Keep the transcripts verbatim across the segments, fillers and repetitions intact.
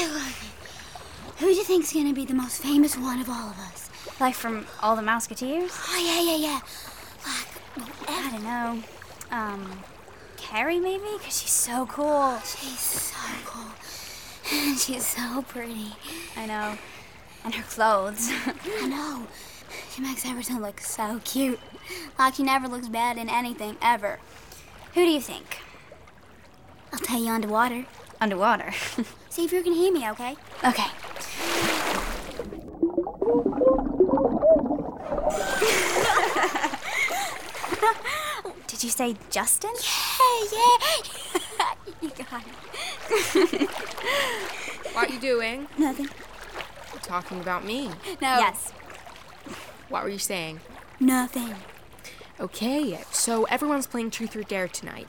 Okay, look. Who do you think's gonna be the most famous one of all of us? Like from all the Mouseketeers? Oh, yeah, yeah, yeah. Like, I don't know. Um, Carrie maybe? Because she's so cool. she's so cool. And she's so pretty. I know. And her clothes. I know. She makes everything look so cute. Like she never looks bad in anything, ever. Who do you think? I'll tell you underwater. Underwater. See if you can hear me, okay? Okay. Did you say Justin? Yeah, yeah. You got it. What are you doing? Nothing. Talking about me. No. Yes. What were you saying? Nothing. Okay, so everyone's playing Truth or Dare tonight.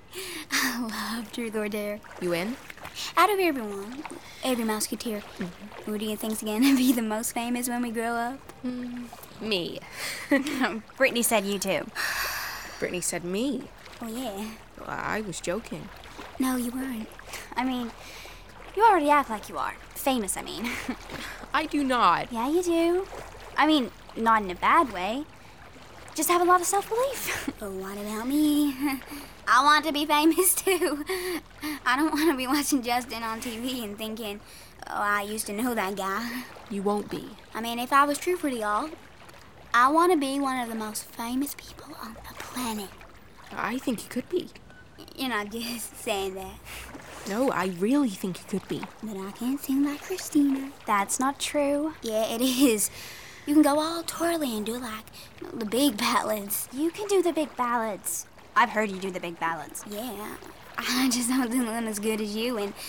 I love Truth or Dare. You in? Out of everyone, every Mouseketeer, mm-hmm. Who do you think's gonna be the most famous when we grow up? Mm, me. Brittany said you too. Brittany said me. Oh, yeah. Well, I was joking. No, you weren't. I mean, you already act like you are. Famous, I mean. I do not. Yeah, you do. I mean, not in a bad way. Just have a lot of self-belief. But what about me? I want to be famous, too. I don't want to be watching Justin on T V and thinking, oh, I used to know that guy. You won't be. I mean, if I was true for y'all, I want to be one of the most famous people on the planet. I think you could be. You're not just saying that. No, I really think you could be. But I can't sing like Christina. That's not true. Yeah, it is. You can go all twirly and do like you know, the big ballads. You can do the big ballads. I've heard you do the big ballads. Yeah, I just don't do them as good as you, and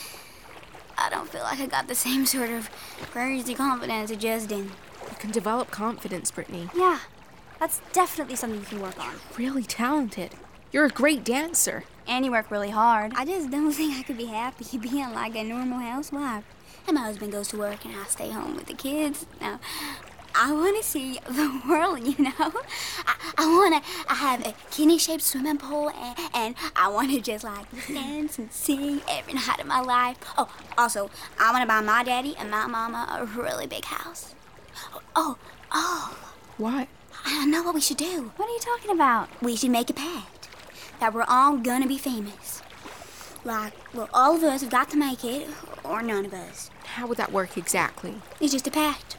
I don't feel like I got the same sort of crazy confidence as Justin. You can develop confidence, Brittany. Yeah, that's definitely something you can work on. Really talented. You're a great dancer. And you work really hard. I just don't think I could be happy being like a normal housewife. And my husband goes to work and I stay home with the kids. Now, I want to see the world, you know? I, I want to have a kidney-shaped swimming pool, and, and I want to just, like, dance and sing every night of my life. Oh, also, I want to buy my daddy and my mama a really big house. Oh, oh, oh. What? I know what we should do. What are you talking about? We should make a pact that we're all going to be famous. Like, well, all of us have got to make it, or none of us. How would that work exactly? It's just a pact.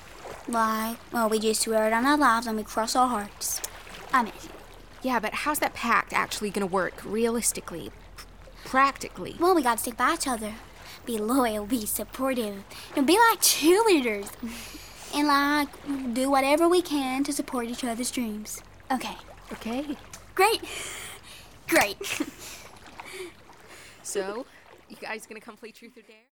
Like, well, we just swear it on our lives and we cross our hearts. I'm in. Yeah, but how's that pact actually gonna work, realistically? P- practically? Well, we gotta stick by each other. Be loyal, be supportive. And be like cheerleaders. And, like, do whatever we can to support each other's dreams. Okay. Okay. Great. Great. So, you guys gonna come play Truth or Dare?